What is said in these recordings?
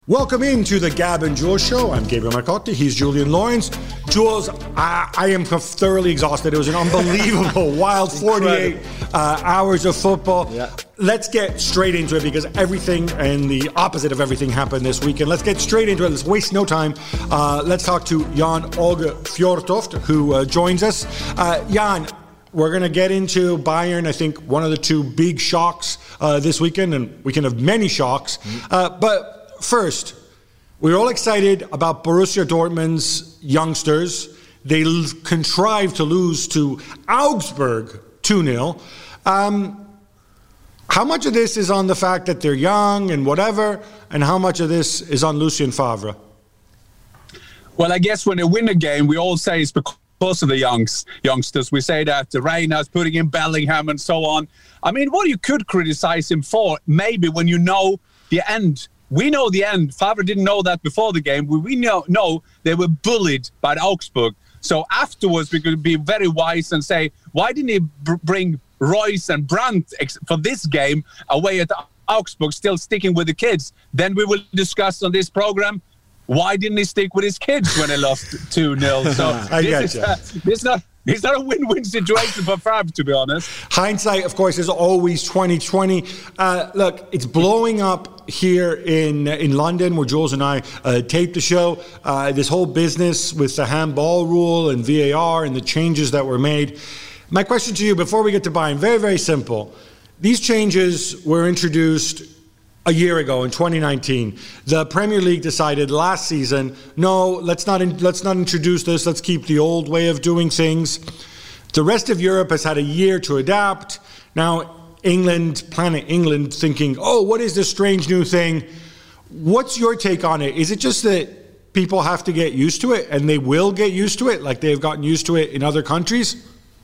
Welcome into the Gab and Jules show. I'm Gabriel Marcotti. He's Julian Lawrence. Jules, I am thoroughly exhausted. It was an unbelievable, wild 48 hours of football. Yeah. Let's get straight into it because everything and the opposite of everything happened this weekend. Let's get straight into it. Let's waste no time. Let's talk to Jan Åge Fjørtoft, who joins us. Jan, we're going to get into Bayern, I think one of the two big shocks this weekend, and we can have many shocks. But first, we're all excited about Borussia Dortmund's youngsters. They contrived to lose to Augsburg 2-0. How much of this is on the fact that they're young and whatever, and how much of this is on Lucien Favre? Well, I guess when they win a game, we all say it's because of the youngsters. We say that Reinhardt's putting in Bellingham and so on. I mean, what you could criticize him for, maybe when you know the end. We know the end. Favre didn't know that before the game. We know they were bullied by Augsburg. So afterwards, we could be very wise and say, why didn't he bring Royce and Brandt for this game away at Augsburg, still sticking with the kids? Then we will discuss on this program, why didn't he stick with his kids when they lost 2-0? So it's not a win-win situation for Favre, to be honest. Hindsight, of course, is always 2020. Look, it's blowing up here in London, where Jules and I taped the show. This whole business with the handball rule and VAR and the changes that were made. My question to you, before we get to Bayern, very, very simple. These changes were introduced a year ago in 2019. The Premier League decided last season, no, let's not introduce this. Let's keep the old way of doing things. The rest of Europe has had a year to adapt. Now, Planet England, thinking, oh, what is this strange new thing? What's your take on it? Is it just that people have to get used to it, and they will get used to it, like they've gotten used to it in other countries?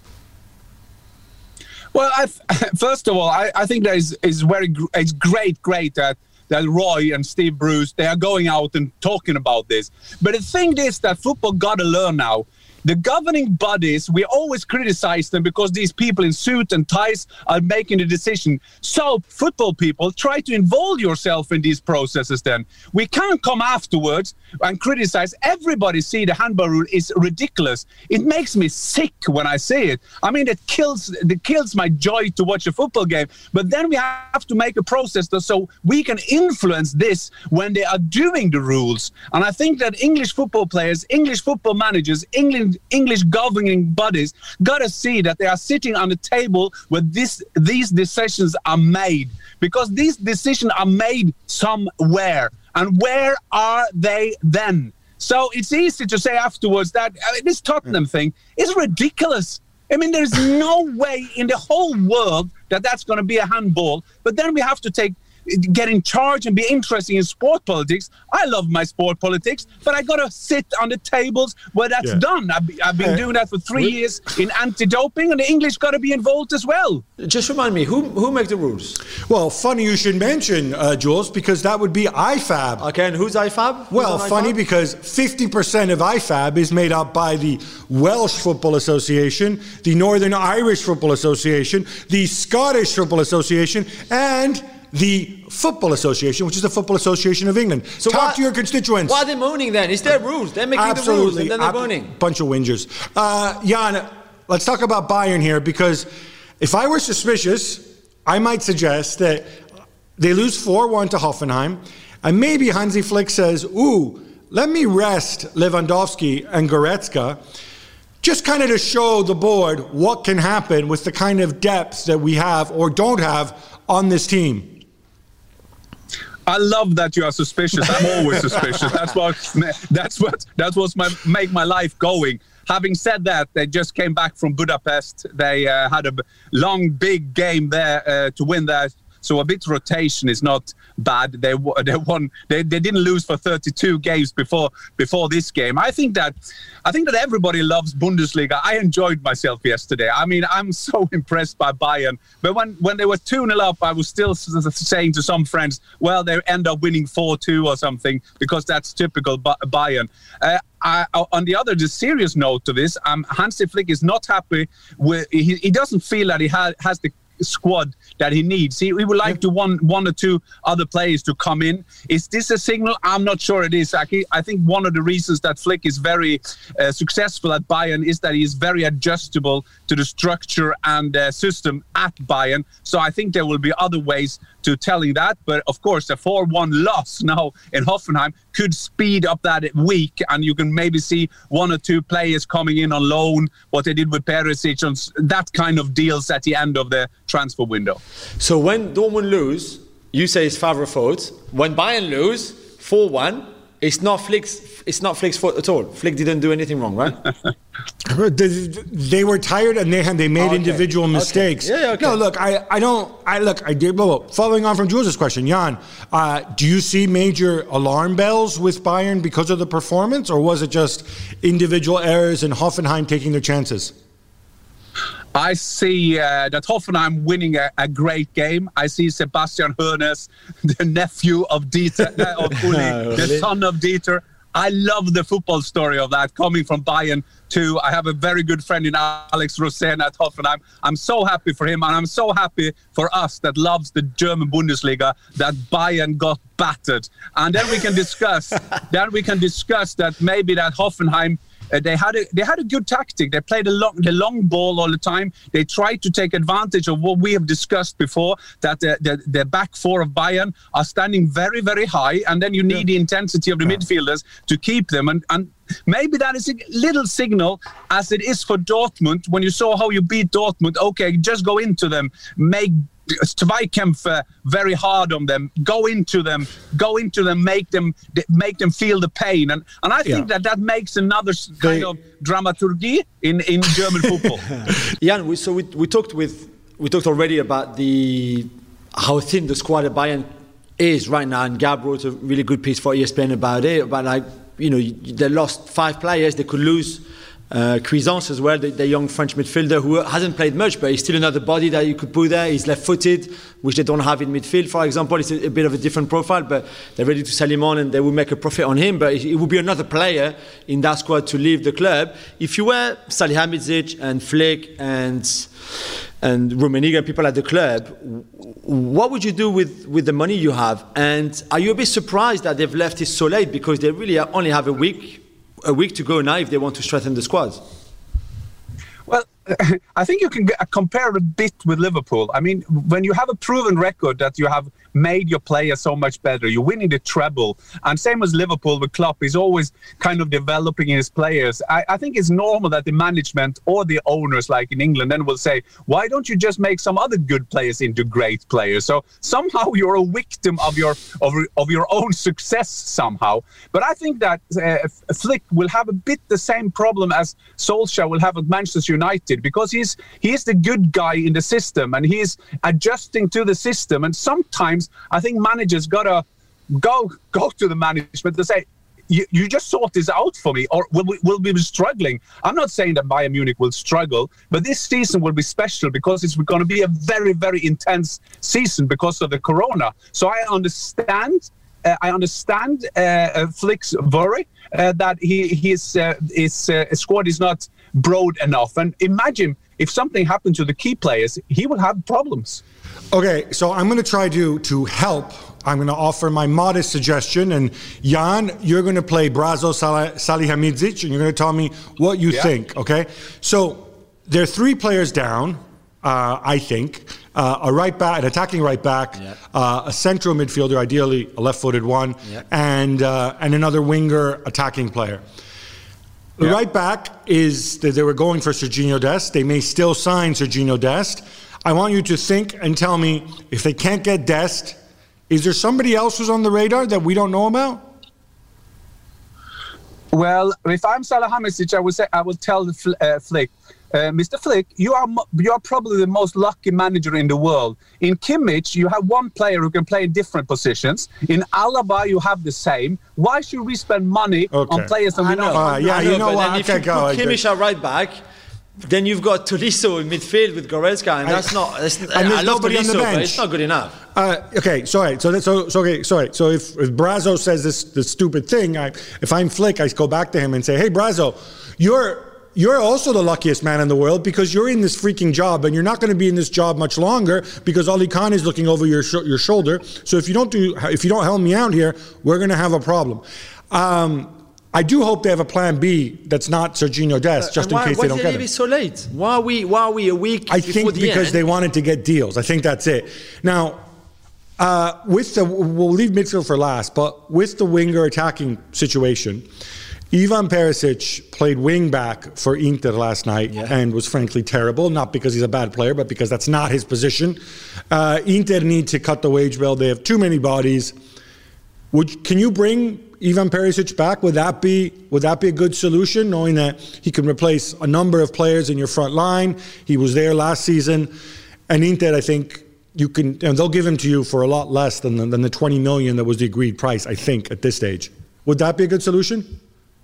Well, first of all, I think that it's great that Roy and Steve Bruce, they are going out and talking about this. But the thing is that football got to learn now. The governing bodies, we always criticize them because these people in suit and ties are making the decision. So, football people, try to involve yourself in these processes then. We can't come afterwards and criticize. Everybody see the handball rule is ridiculous. It makes me sick when I see it. I mean, it kills my joy to watch a football game. But then we have to make a process so we can influence this when they are doing the rules. And I think that English football players, English football managers, English governing bodies got to see that they are sitting on the table where these decisions are made, because these decisions are made somewhere. And where are they then? So it's easy to say afterwards that this Tottenham thing is ridiculous. I mean, there's no way in the whole world that that's going to be a handball. But then we have to get in charge and be interested in sport politics. I love my sport politics, but I got to sit on the tables where that's done. I've been doing that for 3 years in anti-doping, and the English got to be involved as well. Just remind me, who makes the rules? Well, funny you should mention, Jules, because that would be IFAB. Okay, and who's IFAB? Well, funny because 50% of IFAB is made up by the Welsh Football Association, the Northern Irish Football Association, the Scottish Football Association, and the Football Association, which is the Football Association of England. So talk to your constituents. Why are they moaning then? It's their rules. They're making the rules and then they're moaning. Bunch of whingers. Jan, let's talk about Bayern here, because if I were suspicious, I might suggest that they lose 4-1 to Hoffenheim, and maybe Hansi Flick says, let me rest Lewandowski and Goretzka, just kind of to show the board what can happen with the kind of depth that we have or don't have on this team. I love that you are suspicious. I'm always suspicious. That's what's make my life going. Having said that, they just came back from Budapest. They had a long, big game there to win that. So a bit rotation is not bad. They won. They didn't lose for 32 games before this game. I think that everybody loves Bundesliga. I enjoyed myself yesterday. I mean, I'm so impressed by Bayern. But when they were 2-0 up, I was still saying to some friends, well, they end up winning 4-2 or something, because that's typical Bayern. On the serious note to this, Hansi Flick is not happy with. He doesn't feel that he has the squad that he needs. He would like to one or two other players to come in. Is this a signal? I'm not sure it is. I think one of the reasons that Flick is very successful at Bayern is that he is very adjustable to the structure and system at Bayern. So I think there will be other ways to telling that. But of course, a 4-1 loss now in Hoffenheim could speed up that week, and you can maybe see one or two players coming in on loan, what they did with Perisic, on that kind of deals at the end of the transfer window. So when Dortmund lose, you say it's Favre fault. When Bayern lose 4-1, it's not Flick's fault at all. Flick didn't do anything wrong, right? They were tired and they made individual mistakes. Okay. Yeah, okay. No, look, I did. Following on from Jules' question, Jan, do you see major alarm bells with Bayern because of the performance, or was it just individual errors and Hoffenheim taking their chances? I see that Hoffenheim winning a great game. I see Sebastian Hoeneß, the nephew of Dieter, of Uli, the son of Dieter. I love the football story of that, coming from Bayern to, I have a very good friend in Alex Rosen at Hoffenheim. I'm so happy for him, and I'm so happy for us that loves the German Bundesliga that Bayern got battered. And then we can discuss that maybe that Hoffenheim, they had a good tactic. They played the long ball all the time. They tried to take advantage of what we have discussed before, that the back four of Bayern are standing very, very high, and then you need the intensity of the midfielders to keep them. And maybe that is a little signal, as it is for Dortmund. When you saw how you beat Dortmund, okay, just go into them, make Zweikampf very hard on them, go into them, make them feel the pain, and I think that makes another kind of dramaturgy in German football. Jan, we talked already about how thin the squad at Bayern is right now, and Gab wrote a really good piece for ESPN about it. About they lost 5 players, they could lose. Cuisance as well, the young French midfielder who hasn't played much, but he's still another body that you could put there. He's left-footed, which they don't have in midfield, for example. It's a bit of a different profile, but they're ready to sell him on and they will make a profit on him. But it will be another player in that squad to leave the club. If you were Salihamidzic and Flick and Rummenigge, people at the club, what would you do with the money you have? And are you a bit surprised that they've left it so late, because they really only have a week to go now if they want to strengthen the squad? Well, I think you can compare a bit with Liverpool. I mean, when you have a proven record that you have made your players so much better, you're winning the treble, and same as Liverpool with Klopp, he's always kind of developing his players. I think it's normal that the management or the owners, like in England, then will say, why don't you just make some other good players into great players? So somehow you're a victim of your own success somehow. But I think that Flick will have a bit the same problem as Solskjaer will have at Manchester United, because he's the good guy in the system, and he's adjusting to the system. And sometimes I think managers gotta go to the management to say, you just sort this out for me, or we'll be struggling. I'm not saying that Bayern Munich will struggle, but this season will be special because it's going to be a very, very intense season because of the corona. So I understand Flick's worry that his squad is not broad enough. And imagine if something happened to the key players, he will have problems. Okay, so I'm going to try to help. I'm going to offer my modest suggestion, and Jan, you're going to play Brazzo Salihamidzic, and you're going to tell me what you think, okay? So there are 3 players down, I think. A right back, an attacking right back, a central midfielder, ideally a left-footed one, and another winger attacking player. The right back is, they were going for Serginho Dest. They may still sign Serginho Dest. I want you to think and tell me, if they can't get Dest, is there somebody else who's on the radar that we don't know about? Well, if I'm Salihamidzic, I would tell Flick, Mr. Flick, you are probably the most lucky manager in the world. In Kimmich, you have one player who can play in different positions. In Alaba, you have the same. Why should we spend money on players that we know? You know what? If you put Kimmich at right back, then you've got Tolisso in midfield with Goretzka, and that's not. I love Tolisso, but it's not good enough. Okay, sorry. So if Brazzo says this stupid thing, if I'm Flick, I go back to him and say, "Hey, Brazzo, you're also the luckiest man in the world because you're in this freaking job and you're not going to be in this job much longer because Ali Khan is looking over your shoulder. So if you don't help me out here, we're going to have a problem. I do hope they have a plan B that's not Sergiño Dest, just in case they don't get it. Why did they leave it so late? Why are we a week before the end? I think because they wanted to get deals. I think that's it. Now, we'll leave midfield for last, but with the winger attacking situation, Ivan Perisic played wing back for Inter last night and was frankly terrible, not because he's a bad player, but because that's not his position. Inter need to cut the wage bill. They have too many bodies. Can you bring Ivan Perisic back? Would that be a good solution, knowing that he can replace a number of players in your front line? He was there last season. And Inter, I think, and they'll give him to you for a lot less than the 20 million that was the agreed price, I think, at this stage. Would that be a good solution?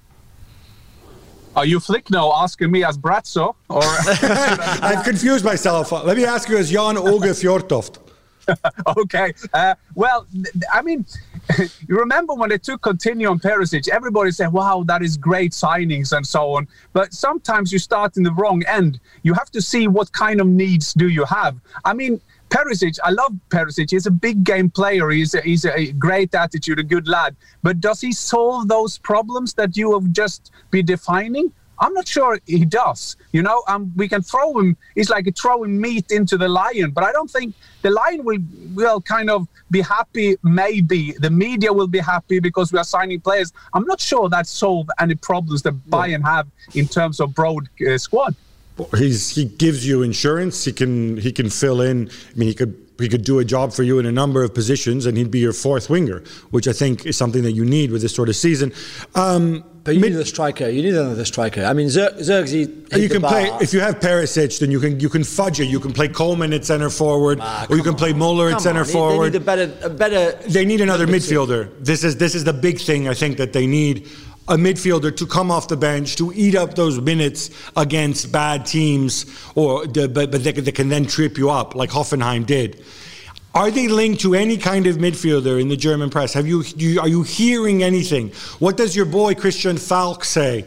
Are you Flick now asking me as Brazzo? Or I've confused myself. Let me ask you as Jan Åge Fjørtoft. Okay. I mean, you remember when they took Coutinho and Perisic, everybody said, wow, that is great signings and so on. But sometimes you start in the wrong end. You have to see what kind of needs do you have. I mean, Perisic, I love Perisic. He's a big game player. He's a great attitude, a good lad. But does he solve those problems that you have just been defining? I'm not sure he does. You know, we can throw him. It's like throwing meat into the lion. But I don't think the lion will kind of be happy. Maybe the media will be happy because we are signing players. I'm not sure that solves any problems that Bayern have in terms of broad squad. He gives you insurance. He can fill in. I mean, he could do a job for you in a number of positions, and he'd be your fourth winger, which I think is something that you need with this sort of season. But you need a striker. You need another striker. I mean, Zirkzee. You can play if you have Perisic, then you can fudge it. You can play Coleman at centre forward, or you can play Muller at centre forward. They need a better. They need another midfielder. This is the big thing I think that they need. A midfielder to come off the bench to eat up those minutes against bad teams, but they can then trip you up like Hoffenheim did. Are they linked to any kind of midfielder in the German press? Are you hearing anything? What does your boy Christian Falk say?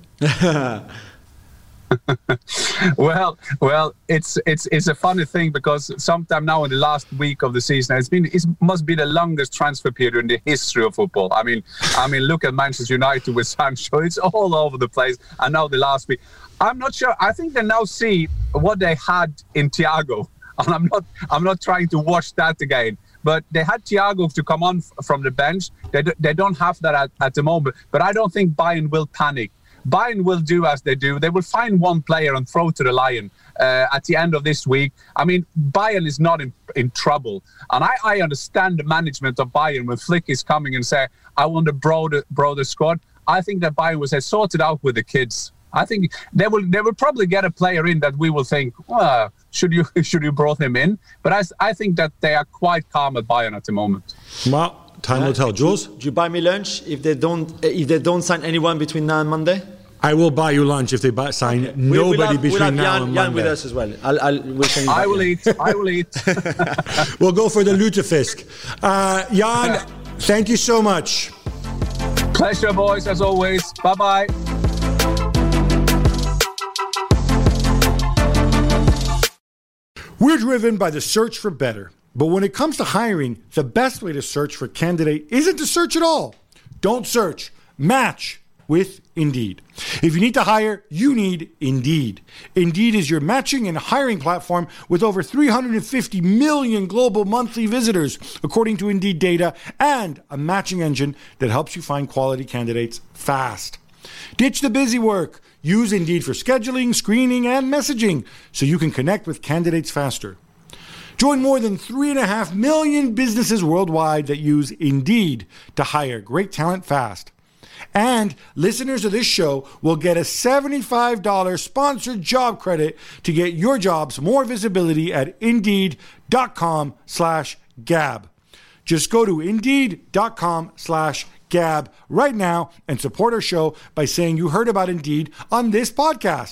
Well, it's a funny thing because sometime now in the last week of the season, it must be the longest transfer period in the history of football. I mean, look at Manchester United with Sancho; it's all over the place. And now the last week, I'm not sure. I think they now see what they had in Thiago, and I'm not trying to watch that again. But they had Thiago to come on from the bench. They don't have that at the moment. But I don't think Bayern will panic. Bayern will do as they do. They will find one player and throw to the lion at the end of this week. I mean, Bayern is not in trouble. And I understand the management of Bayern when Flick is coming and say, I want a broader squad. I think that Bayern will say, sort it out with the kids. I think they will probably get a player in that we will think, well, should you brought him in? But I think that they are quite calm at Bayern at the moment. Well, time will tell. Jules? Do you buy me lunch if they don't sign anyone between now and Monday? I will buy you lunch if they sign nobody between now and Monday. Jan with us as well. I will eat. We'll go for the lutefisk. Jan, thank you so much. Pleasure, boys, as always. Bye-bye. We're driven by the search for better. But when it comes to hiring, the best way to search for a candidate isn't to search at all. Don't search. Match with Indeed. If you need to hire, you need Indeed. Indeed is your matching and hiring platform with over 350 million global monthly visitors, according to Indeed data, and a matching engine that helps you find quality candidates fast. Ditch the busy work. Use Indeed for scheduling, screening, and messaging so you can connect with candidates faster. Join more than 3.5 million businesses worldwide that use Indeed to hire great talent fast. And listeners of this show will get a $75 sponsored job credit to get your jobs more visibility at Indeed.com/Gab. Just go to Indeed.com/Gab right now and support our show by saying you heard about Indeed on this podcast.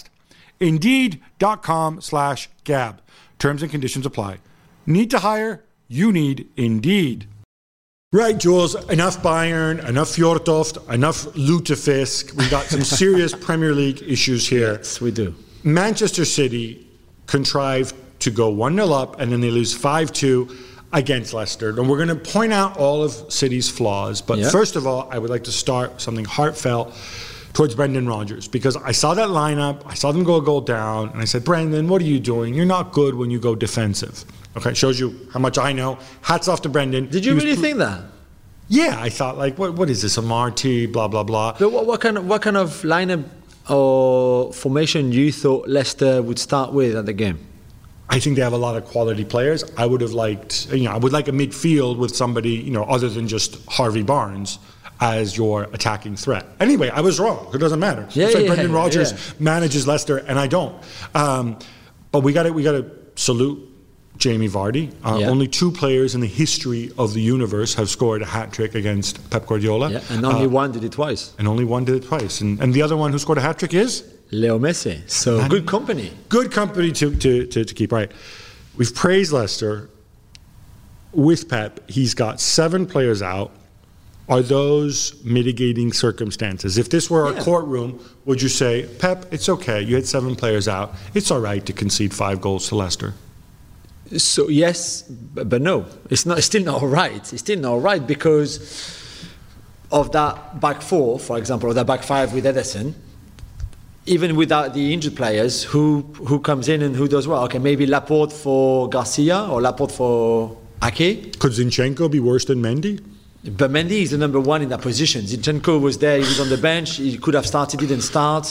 Indeed.com/Gab. Terms and conditions apply. Need to hire? You need Indeed. Right, Jules, enough Bayern, enough Fjordtoft, enough Lutefisk. We got some serious Premier League issues here. Yes, we do. Manchester City contrived to go 1-0 up, and then they lose 5-2 against Leicester. And we're going to point out all of City's flaws. But first of all, I would like to start something heartfelt towards Brendan Rodgers, because I saw that lineup, I saw them go a goal down, and I said, Brendan, what are you doing? You're not good when you go defensive. Okay, shows you how much I know. Hats off to Brendan. Did you really think that? Yeah, I thought, like, what is this, a Marty, blah, blah, blah. But what kind of lineup or formation you thought Leicester would start with at the game? I think they have a lot of quality players. I would have liked, I would like a midfield with somebody, other than just Harvey Barnes as your attacking threat. Anyway, I was wrong. It doesn't matter. Brendan Rodgers manages Leicester, and I don't. But we got to salute Jamie Vardy. Only 2 players in the history of the universe have scored a hat-trick against Pep Guardiola. Yeah, and only one did it twice. And the other one who scored a hat-trick is? Leo Messi. So good company. Good company to keep right. We've praised Leicester. With Pep, he's got 7 players out. Are those mitigating circumstances? If this were a courtroom, would you say, Pep, it's okay, you had 7 players out. It's all right to concede 5 goals to Leicester? So yes, but no. It's still not all right. It's still not all right because of that back 4, for example, or that back 5 with Ederson. Even without the injured players, who comes in and who does well? Okay, maybe Laporte for Garcia or Laporte for Ake. Could Zinchenko be worse than Mendy? But Mendy is the number 1 in that position. Zinchenko was there, he was on the bench, he could have started, didn't start.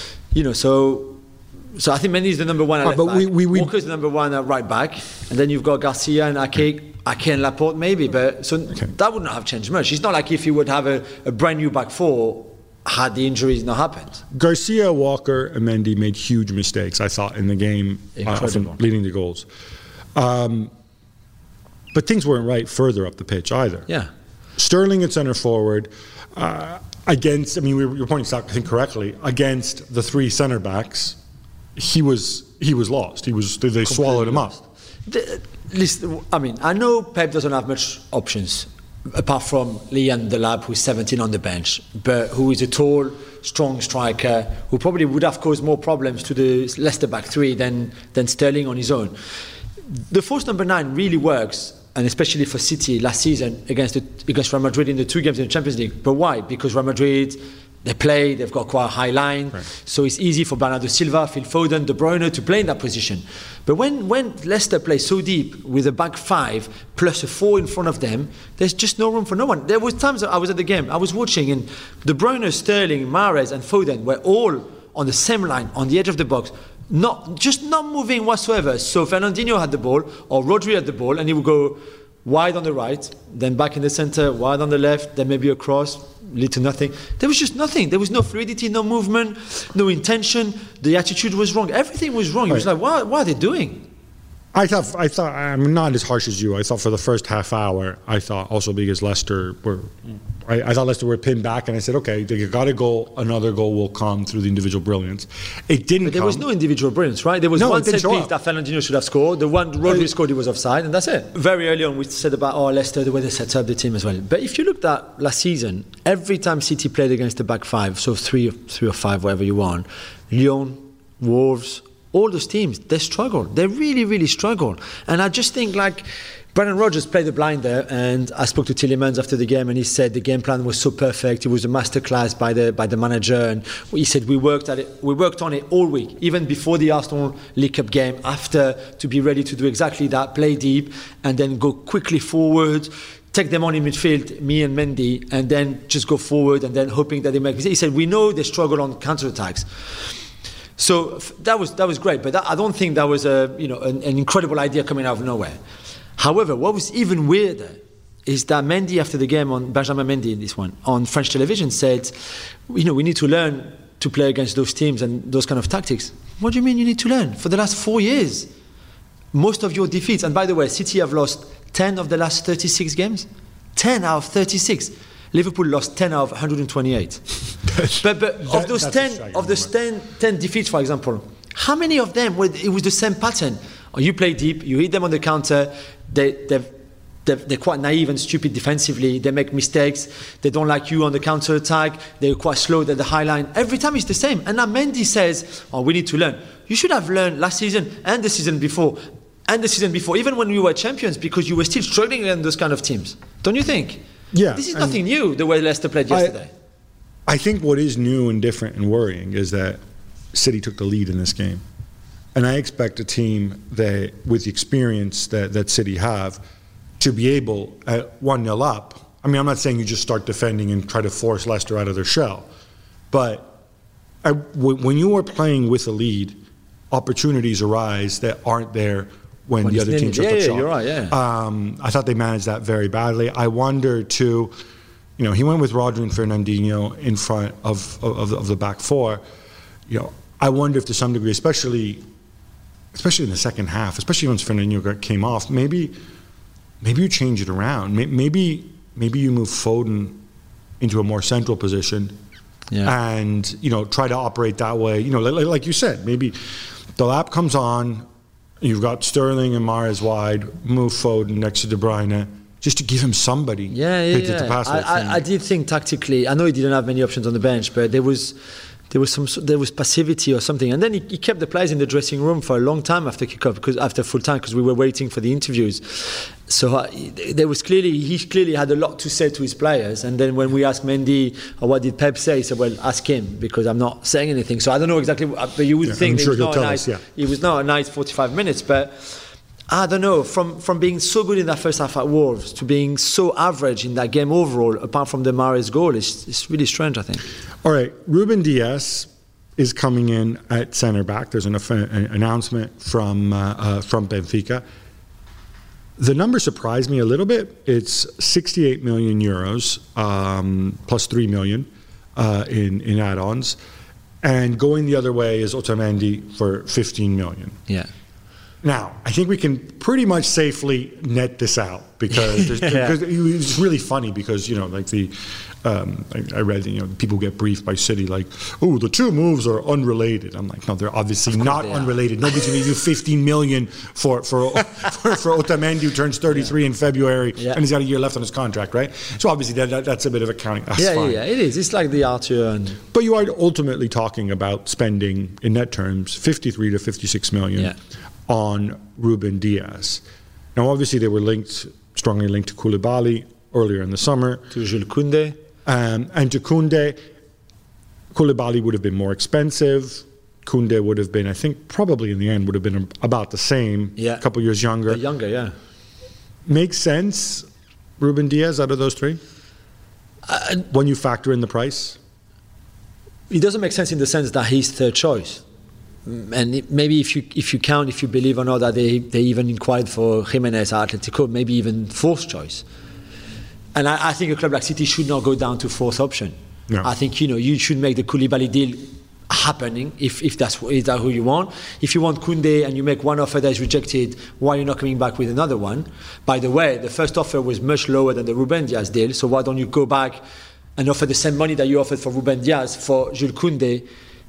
So I think Mendy is the number 1 at left back. Walker is the number 1 at right back. And then you've got Garcia and Ake and Laporte maybe. But that would not have changed much. It's not like if you would have a brand new back 4 had the injuries not happened. Garcia, Walker, and Mendy made huge mistakes, I thought, in the game, leading to goals. But things weren't right further up the pitch either. Yeah. Sterling at centre forward against, you're pointing out, I think correctly, against the 3 centre backs, he was lost. They swallowed him up. Listen, I know Pep doesn't have much options apart from Liam Delap, who's 17 on the bench, but who is a tall, strong striker who probably would have caused more problems to the Leicester back 3 than Sterling on his own. The false number 9 really works, and especially for City last season against Real Madrid in the 2 games in the Champions League. But why? Because Real Madrid, they've got quite a high line, so it's easy for Bernardo Silva, Phil Foden, De Bruyne to play in that position. But when Leicester plays so deep with a back 5 plus a 4 in front of them, there's just no room for no one. There was times I was at the game, I was watching, and De Bruyne, Sterling, Mahrez and Foden were all on the same line, on the edge of the box, not moving whatsoever. So Fernandinho had the ball, or Rodri had the ball, and he would go wide on the right, then back in the centre, wide on the left, then maybe a cross, lead to nothing. There was just nothing. There was no fluidity, no movement, no intention. The attitude was wrong. Everything was wrong. It was like, what are they doing? I thought I'm not as harsh as you. I thought for the first half hour, I thought also because Leicester were, I thought Leicester were pinned back, and I said, okay, they got a goal, another goal will come through the individual brilliance. It didn't. But there was no individual brilliance, right? There was one set piece that Fernandinho should have scored. The one Rodri scored, he was offside, and that's it. Very early on, we said about Leicester, the way they set up the team as well. But if you looked at last season, every time City played against the back 5, so 3 or 5, whatever you want, Lyon, Wolves, all those teams, they struggle. They really, really struggle. And I just think, Brendan Rodgers played the blind there, and I spoke to Tielemans after the game, and he said the game plan was so perfect. It was a masterclass by the manager, and he said we worked on it all week, even before the Arsenal League Cup game, after, to be ready to do exactly that, play deep, and then go quickly forward, take them on in midfield, me and Mendy, and then just go forward, and then hoping that they make mistakes. He said we know they struggle on counter-attacks. So that was great, but I don't think that was an incredible idea coming out of nowhere. However, what was even weirder is that Mendy, after the game, Benjamin Mendy in this one, on French television said, we need to learn to play against those teams and those kind of tactics. What do you mean you need to learn? For the last 4 years, most of your defeats, and by the way, City have lost 10 of the last 36 games. 10 out of 36. Liverpool lost 10 out of 128. but of those 10 defeats, for example, how many of them it was the same pattern? You play deep, you hit them on the counter, they they're quite naive and stupid defensively. They make mistakes. They don't like you on the counter attack. They're quite slow at the high line. Every time it's the same. And now Mendy says, we need to learn. You should have learned last season and the season before. And the season before, even when we were champions, because you were still struggling against those kind of teams. Don't you think? Yeah. This is nothing new, the way Leicester played yesterday. I think what is new and different and worrying is that City took the lead in this game. And I expect a team that, with the experience that City have, to be able, at 1-0 up, I mean, I'm not saying you just start defending and try to force Leicester out of their shell, but when you are playing with a lead, opportunities arise that aren't there when the other team took the shot. You're right, yeah. I thought they managed that very badly. I wonder, too, he went with Rodri and Fernandinho in front of the back four. I wonder if to some degree, especially in the second half, especially once Fernandinho came off, maybe you change it around. Maybe you move Foden into a more central position, and try to operate that way. Like you said, maybe the lap comes on. You've got Sterling and Mahrez wide. Move Foden next to De Bruyne, just to give him somebody. To pass. I did think tactically. I know he didn't have many options on the bench, but there was passivity or something, and then he kept the players in the dressing room for a long time after kickoff, after full time, because we were waiting for the interviews. So he clearly had a lot to say to his players. And then when we asked Mendy, what did Pep say? He said, well, ask him, because I'm not saying anything. So I don't know exactly, but you would think it was not a nice 45 minutes, but I don't know, from being so good in that first half at Wolves to being so average in that game overall, apart from the Mahrez goal, it's really strange, I think. All right, Ruben Dias is coming in at centre back. There's an announcement from Benfica. The number surprised me a little bit. It's 68 million euros plus 3 million in add-ons, and going the other way is Otamendi for 15 million. Yeah. Now, I think we can pretty much safely net this out, because it's really funny, because I read people get briefed by City like, the two moves are unrelated. I'm like, no, they're obviously not unrelated. Nobody's going to give you 15 million for Otamendi, who turns 33 in February, and he's got a year left on his contract, right? So obviously that's a bit of accounting. That's fine. Yeah, it is. It's like the Arthur But you are ultimately talking about spending, in net terms, 53 to 56 million on Ruben Dias. Now, obviously, they were strongly linked to Koulibaly earlier in the summer. To Jules Koundé. And to Koundé. Koulibaly would have been more expensive. Koundé would have been, I think, probably in the end, would have been about the same. A couple years younger. Makes sense, Ruben Dias, out of those three? When you factor in the price? It doesn't make sense in the sense that he's third choice. And maybe if you believe or not that they even inquired for Jimenez at Atletico, maybe even fourth choice. And I think a club like City should not go down to fourth option. No. I think you should make the Koulibaly deal happening if that's who you want. If you want Koundé and you make one offer that is rejected, why are you not coming back with another one? By the way, the first offer was much lower than the Ruben Dias deal, so why don't you go back and offer the same money that you offered for Ruben Dias for Jules Koundé?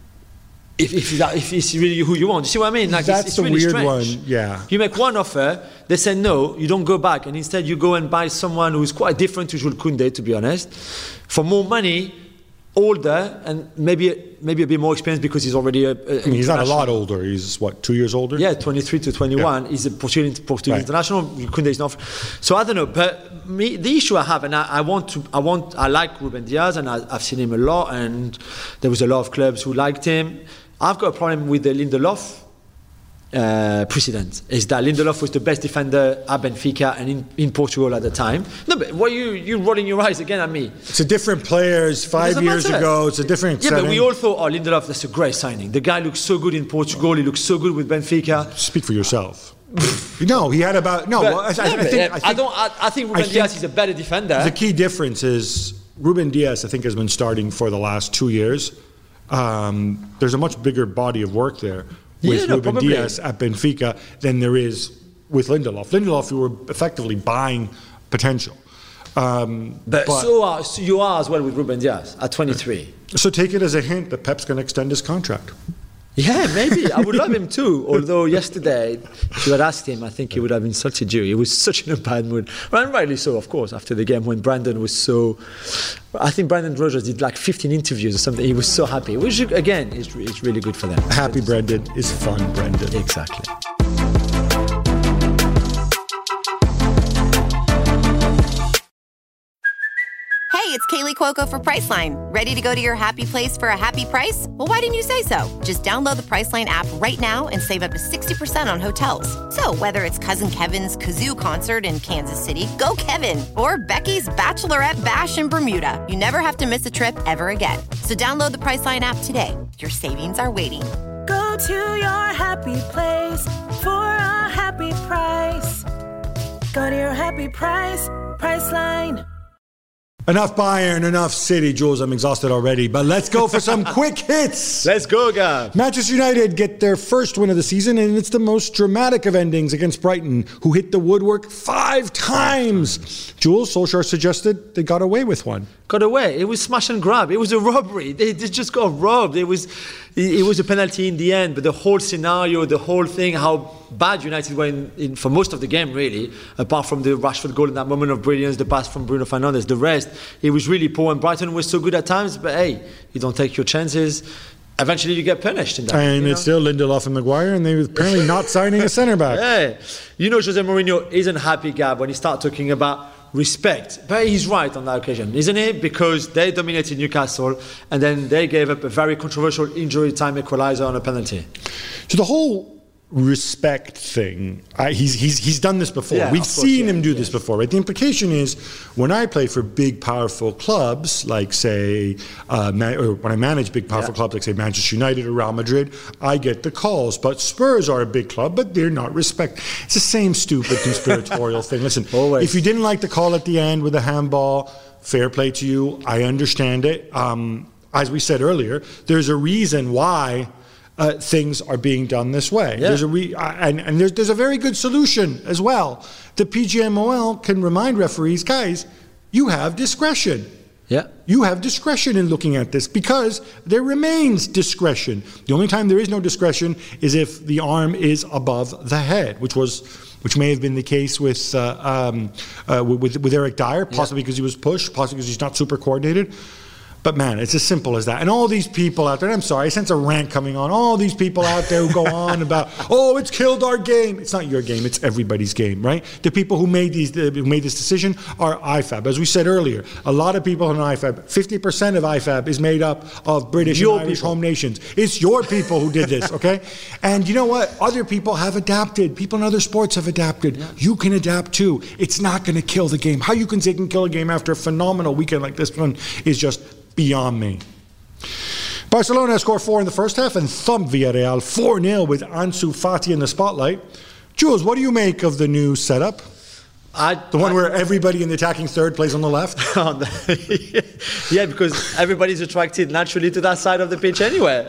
If it's really who you want. You see what I mean? Like, that's it's a really weird strange. one, yeah. You make one offer, they say no, you don't go back, and instead you go and buy someone who's quite different to Jules Koundé, to be honest, for more money, older, and maybe a bit more experienced, because he's already he's not a lot older. He's, 2 years older? Yeah, 23 to 21. Yeah. He's a Portuguese international. Koundé is not. So I don't know, but the issue I have, and I like Ruben Dias, and I've seen him a lot, and there was a lot of clubs who liked him. I've got a problem with the Lindelof precedent. Is that Lindelof was the best defender at Benfica and in Portugal at the time. No, but why are you rolling your eyes again at me? It's a different players. 5 years ago, it's a different setting. But we all thought, Lindelof, that's a great signing. The guy looks so good in Portugal. He looks so good with Benfica. Speak for yourself. No, he had about I think Ruben Dias is a better defender. The key difference is Ruben Dias, I think, has been starting for the last 2 years. There's a much bigger body of work there with Ruben Dias at Benfica than there is with Lindelof. Lindelof, you were effectively buying potential. But so you are as well with Ruben Dias at 23. So take it as a hint that Pep's going to extend his contract. Yeah, maybe. I would love him too. Although yesterday, if you had asked him, I think he would have insulted you. He was such in a bad mood. And rightly so, of course, after the game when Brandon was so... I think Brendan Rodgers did like 15 interviews or something. He was so happy, which again is really good for them. Happy Brendan is fun, Brendan. Exactly. Hey, it's Kaylee Cuoco for Priceline. Ready to go to your happy place for a happy price? Well, why didn't you say so? Just download the Priceline app right now and save up to 60% on hotels. So whether it's Cousin Kevin's Kazoo Concert in Kansas City, go Kevin, or Becky's Bachelorette Bash in Bermuda, you never have to miss a trip ever again. So download the Priceline app today. Your savings are waiting. Go to your happy place for a happy price. Go to your happy price, Priceline. Enough Bayern, enough City. Jules, I'm exhausted already, but let's go for some quick hits. Let's go, Gab. Manchester United get their first win of the season, and it's the most dramatic of endings against Brighton, who hit the woodwork 5 times. Jules, Solskjaer suggested they got away with one. Got away. It was smash and grab. It was a robbery. They just got robbed. It was a penalty in the end, but the whole scenario, the whole thing, how bad United were in for most of the game, really, apart from the Rashford goal in that moment of brilliance, the pass from Bruno Fernandes. The rest, it was really poor, and Brighton was so good at times, but hey, you don't take your chances. Eventually you get punished in that. And it's still Lindelof and Maguire, and they're apparently not signing a centre-back. Yeah. You know, Jose Mourinho isn't happy, Gab, when he starts talking about respect. But he's right on that occasion, isn't he? Because they dominated Newcastle, and then they gave up a very controversial injury time equaliser on a penalty. So the whole respect thing, he's done this before. Yeah, We've seen him do this before, right? The implication is when I play for big, powerful clubs, like say, or when I manage big, powerful clubs, like say Manchester United or Real Madrid, I get the calls. But Spurs are a big club, but they're not respect. It's the same stupid conspiratorial thing. Listen, always. If you didn't like the call at the end with the handball, fair play to you. I understand it. As we said earlier, there's a reason why things are being done this way. Yeah. There's a very good solution as well. The PGMOL can remind referees, guys, you have discretion. Yeah. You have discretion in looking at this because there remains discretion. The only time there is no discretion is if the arm is above the head, which may have been the case with Eric Dyer, possibly because he was pushed, possibly because he's not super coordinated. But man, it's as simple as that. And all these people out there, and I'm sorry, I sense a rant coming on, all these people out there who go on about, oh, it's killed our game. It's not your game, it's everybody's game, right? The people who made this decision are IFAB. As we said earlier, a lot of people in IFAB, 50% of IFAB is made up of British and Irish home nations. It's your people who did this, okay? And you know what? Other people have adapted. People in other sports have adapted. Yeah. You can adapt too. It's not going to kill the game. How you can say it can kill a game after a phenomenal weekend like this one is just beyond me. Barcelona scored 4 in the first half and thumped Villarreal 4-0 with Ansu Fati in the spotlight. Jules, what do you make of the new setup? The one where everybody in the attacking third plays on the left? Yeah, because everybody's attracted naturally to that side of the pitch anyway.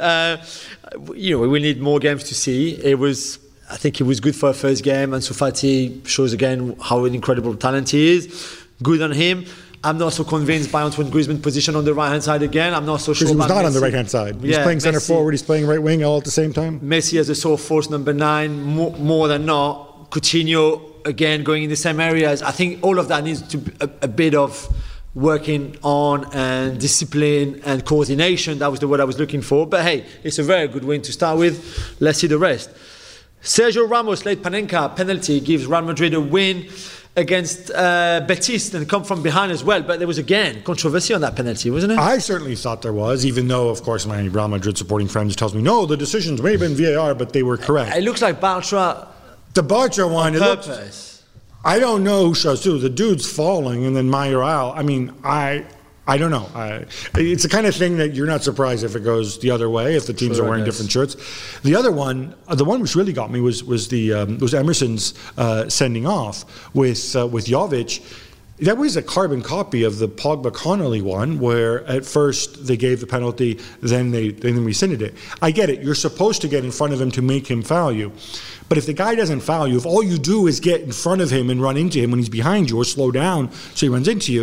We need more games to see. I think it was good for a first game. Ansu Fati shows again how an incredible talent he is. Good on him. I'm not so convinced by Antoine Griezmann's position on the right-hand side again. I'm not so sure about Messi. He was not on the right-hand side. He's playing centre forward, he's playing right wing all at the same time. Messi as a sort of force number 9, more than not. Coutinho, again, going in the same areas. I think all of that needs to be a bit of working on and discipline and coordination. That was the word I was looking for. But hey, it's a very good win to start with. Let's see the rest. Sergio Ramos late Panenka penalty gives Real Madrid a win against Betis and come from behind as well. But there was, again, controversy on that penalty, wasn't it? I certainly thought there was, even though, of course, my Real Madrid supporting friends tells me, no, the decisions may have been VAR, but they were correct. It looks like Bartra. The Bartra one, on purpose. I don't know who shows too. The dude's falling and then Mayoral. I mean, I don't know. It's the kind of thing that you're not surprised if it goes the other way, if the teams are wearing different shirts. The other one, the one which really got me was Emerson's sending off with Jovic. That was a carbon copy of the Pogba-Connolly one, where at first they gave the penalty, then they rescinded it. I get it. You're supposed to get in front of him to make him foul you. But if the guy doesn't foul you, if all you do is get in front of him and run into him when he's behind you or slow down so he runs into you,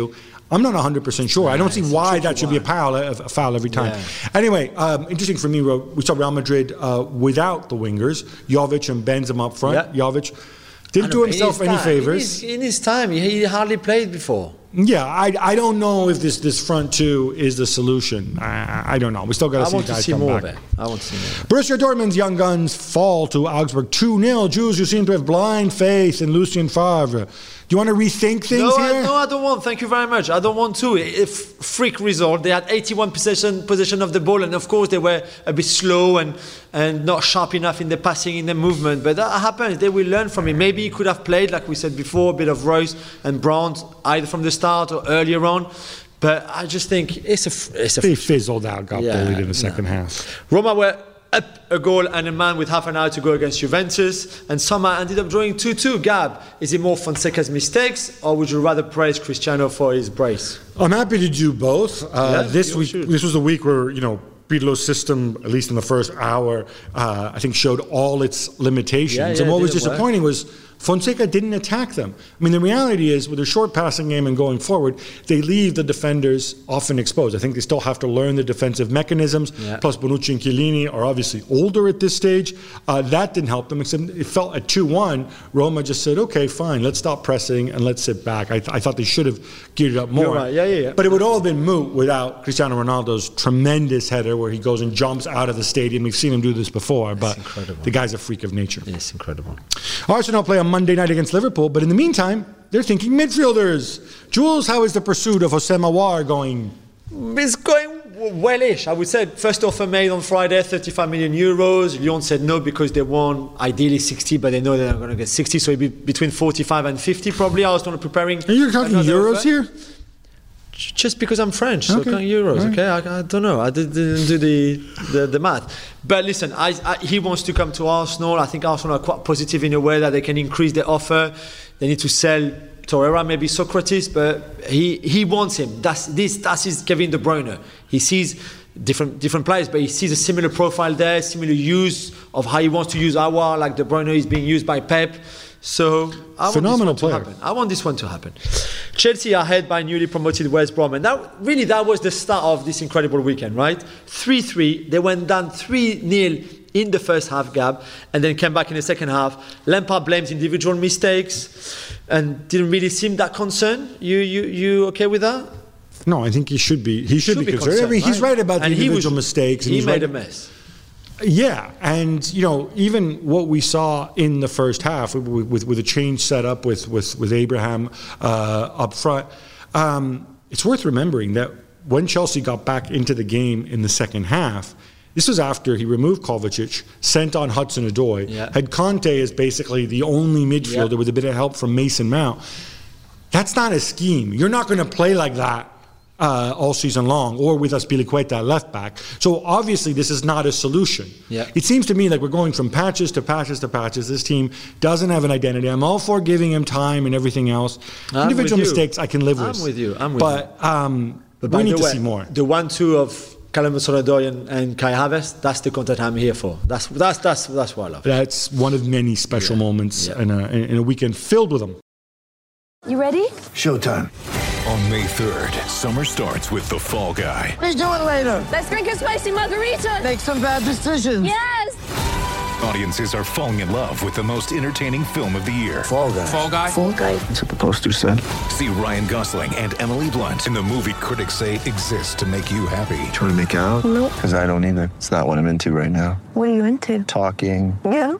I'm not 100% sure. I don't see why that should be a foul every time. Yeah. Anyway, interesting for me, we saw Real Madrid without the wingers, Jovic and Benzema up front. Yeah. Jovic didn't do himself any favors. In his time, he hardly played before. Yeah, I don't know if this front two is the solution. I don't know. We still got to see guys come back. I want to see more. Borussia Dortmund's young guns fall to Augsburg 2-0. Jules, you seem to have blind faith in Lucien Favre. Do you want to rethink things here? No, I don't want. Thank you very much. I don't want to. Freak result. They had 81% possession of the ball, and of course they were a bit slow and not sharp enough in the passing, in the movement. But that happens. They will learn from it. Maybe he could have played, like we said before, a bit of Royce and Brandt, either from the start or earlier on. But I just think it's a. They fizzled out, got bullied in the second half. Roma were up a goal and a man with half an hour to go against Juventus, and somehow ended up drawing 2-2. Gab, is it more Fonseca's mistakes, or would you rather praise Cristiano for his brace? I'm happy to do both. This was a week where, Pirlo's system, at least in the first hour, I think showed all its limitations. And what was disappointing was Fonseca didn't attack them. I mean, the reality is, with a short passing game and going forward, they leave the defenders often exposed. I think they still have to learn the defensive mechanisms. Yeah. Plus, Bonucci and Chiellini are obviously older at this stage. That didn't help them, except it felt at 2-1, Roma just said, okay, fine, let's stop pressing and let's sit back. I thought they should have geared it up more. You're right. Yeah. But it would all have been moot without Cristiano Ronaldo's tremendous header where he goes and jumps out of the stadium. We've seen him do this before, but the guy's a freak of nature. It's incredible. Arsenal play on Monday night against Liverpool, but in the meantime, they're thinking midfielders. Jules, how is the pursuit of Hossein Mawar going? It's going well-ish. I would say first offer made on Friday, 35 million euros. Lyon said no because they want ideally 60, but they know they're not going to get 60, so it'll be between 45 and 50 probably. Arsenal are preparing. Are you talking euros here? Just because I'm French, so euros, right. Okay? I don't know. I didn't do the math. But listen, he wants to come to Arsenal. I think Arsenal are quite positive in a way that they can increase their offer. They need to sell Torreira, maybe Socrates, but he wants him. That's his Kevin De Bruyne. He sees different players, but he sees a similar profile there, similar use of how he wants to use Aouar, like De Bruyne is being used by Pep. So phenomenal player. I want this one to happen. Chelsea are ahead by newly promoted West Brom, and that was the start of this incredible weekend, right? 3-3. They went down 3-0 in the first half, Gab, and then came back in the second half. Lampard blames individual mistakes and didn't really seem that concerned. You okay with that? No, I think he should be. He should be concerned. I mean, he's right about the individual mistakes. He made a mess. Yeah, and even what we saw in the first half with a change set up with Abraham up front, it's worth remembering that when Chelsea got back into the game in the second half, this was after he removed Kovacic, sent on Hudson-Odoi, had Conte as basically the only midfielder with a bit of help from Mason Mount. That's not a scheme. You're not going to play like that all season long, or with Azpilicueta at left back. So obviously this is not a solution. Yeah. It seems to me like we're going from patches to patches to patches. This team doesn't have an identity. I'm all for giving him time and everything else. Individual mistakes I can live with. I'm with you. But we need to see more. The 1-2 of Callum Hudson-Odoi and Kai Havertz, that's the content I'm here for. That's what I love. That's one of many special moments in a weekend filled with them. You ready? Showtime. On May 3rd, summer starts with The Fall Guy. Let's do it later. Let's drink a spicy margarita. Make some bad decisions. Yes. Audiences are falling in love with the most entertaining film of the year. Fall Guy. Fall Guy? Fall Guy. That's what the poster said. See Ryan Gosling and Emily Blunt in the movie critics say exists to make you happy. Trying to make it out? Nope. Because I don't either. It's not what I'm into right now. What are you into? Talking. Yeah.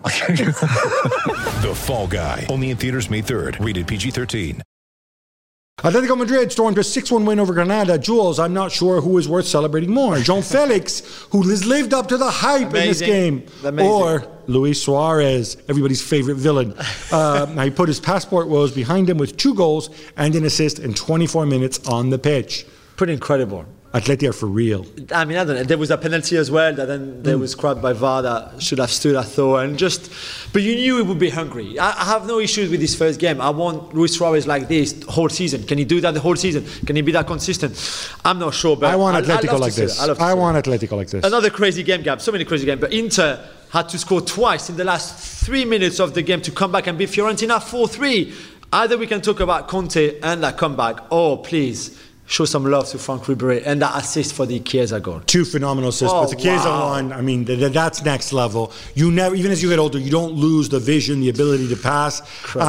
The Fall Guy. Only in theaters May 3rd. Rated PG-13. Atletico Madrid stormed a 6-1 win over Granada. Jules, I'm not sure who is worth celebrating more. Jean Felix, who has lived up to the hype in this game. Amazing. Or Luis Suarez, everybody's favorite villain. He put his passport woes behind him with 2 goals and an assist in 24 minutes on the pitch. Pretty incredible. Atleti are for real. I mean, I don't know. There was a penalty as well that then there was grabbed by VAR that should have stood, I thought. But you knew he would be hungry. I have no issues with this first game. I want Luis Suarez like this whole season. Can he do that the whole season? Can he be that consistent? I'm not sure. But I want Atletico like this. I want Atletico like this. Another crazy game, Gab. So many crazy games. But Inter had to score twice in the last 3 minutes of the game to come back and beat Fiorentina 4-3. Either we can talk about Conte and that comeback, or please, show some love to Frank Ribery and that assist for the Chiesa goal. 2 phenomenal assists, but the Chiesa one, I mean, that's next level. You never, even as you get older, you don't lose the vision, the ability to pass.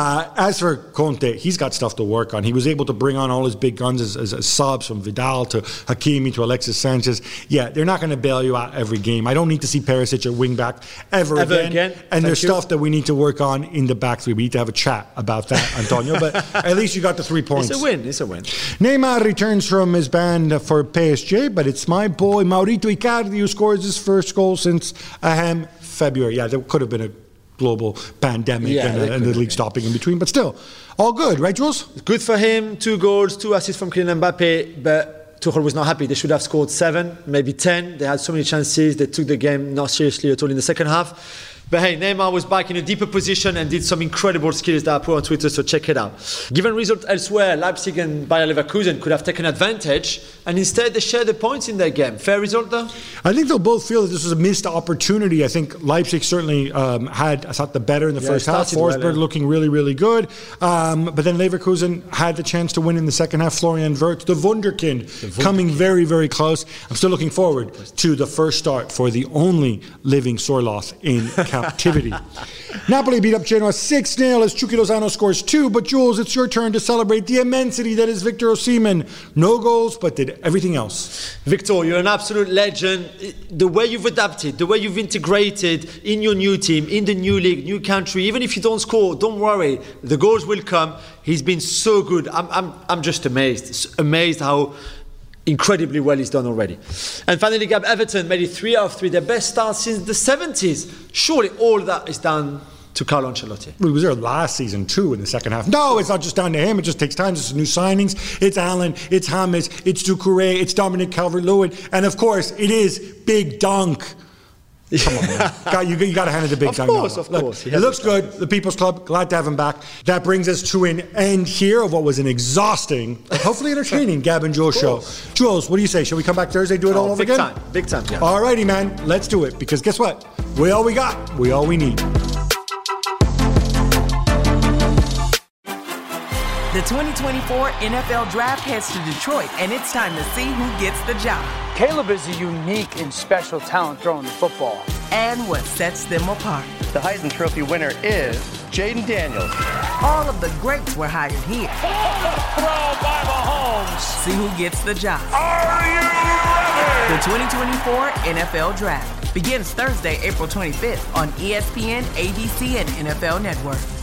As for Conte, he's got stuff to work on. He was able to bring on all his big guns as subs, from Vidal to Hakimi to Alexis Sanchez. Yeah, they're not going to bail you out every game. I don't need to see Perisic at wing back ever again. And there's stuff that we need to work on in the back three. We need to have a chat about that, Antonio. But at least you got the 3 points. It's a win. Neymar returns from his ban for PSG, but it's my boy Maurito Icardi who scores his first goal since February. Yeah, there could have been a global pandemic and the league stopping in between, but still, all good, right, Jules? Good for him. 2 goals, 2 assists from Kylian Mbappe, but Tuchel was not happy. They should have scored 7, maybe 10. They had so many chances. They took the game not seriously at all in the second half. But hey, Neymar was back in a deeper position and did some incredible skills that I put on Twitter, so check it out. Given results elsewhere, Leipzig and Bayer Leverkusen could have taken advantage, and instead they shared the points in their game. Fair result, though? I think they'll both feel that this was a missed opportunity. I think Leipzig certainly had, I thought, the better in the first half. Forsberg looking really, really good. But then Leverkusen had the chance to win in the second half. Florian Wirtz, the Wunderkind, coming very, very close. I'm still looking forward to the first start for the only living Sorloth in captivity. Napoli beat up Genoa 6-0 as Chucky Lozano scores 2. But Jules, it's your turn to celebrate the immensity that is Victor Osimhen. No goals, but did everything else. Victor, you're an absolute legend. The way you've adapted, the way you've integrated in your new team, in the new league, new country, even if you don't score, don't worry, the goals will come. He's been so good. I'm just amazed how incredibly well he's done already. And finally, Gab, Everton made it 3 out of 3, their best start since the 70s. Surely all that is down to Carlo Ancelotti. He was there last season too in the second half. No, it's not just down to him. It just takes time. It's new signings. It's Allen. It's James. It's Doucouré. It's Dominic Calvert-Lewin. And of course, it is Big Dunk. Come on, man. You got to hand it to Big Dunk. Of course. It looks good. The People's Club, glad to have him back. That brings us to an end here of what was an exhausting, but hopefully entertaining Gab and Jules show. Jules, what do you say? Shall we come back Thursday, do it all over again? Big time. Yeah. All righty, man. Let's do it. Because guess what? We all we got. We all we need. The 2024 NFL Draft heads to Detroit, and it's time to see who gets the job. Caleb is a unique and special talent throwing the football. And what sets them apart. The Heisman Trophy winner is Jaden Daniels. All of the greats were hired here. Throw by Mahomes. See who gets the job. Are you ready? The 2024 NFL Draft begins Thursday, April 25th on ESPN, ABC, and NFL Network.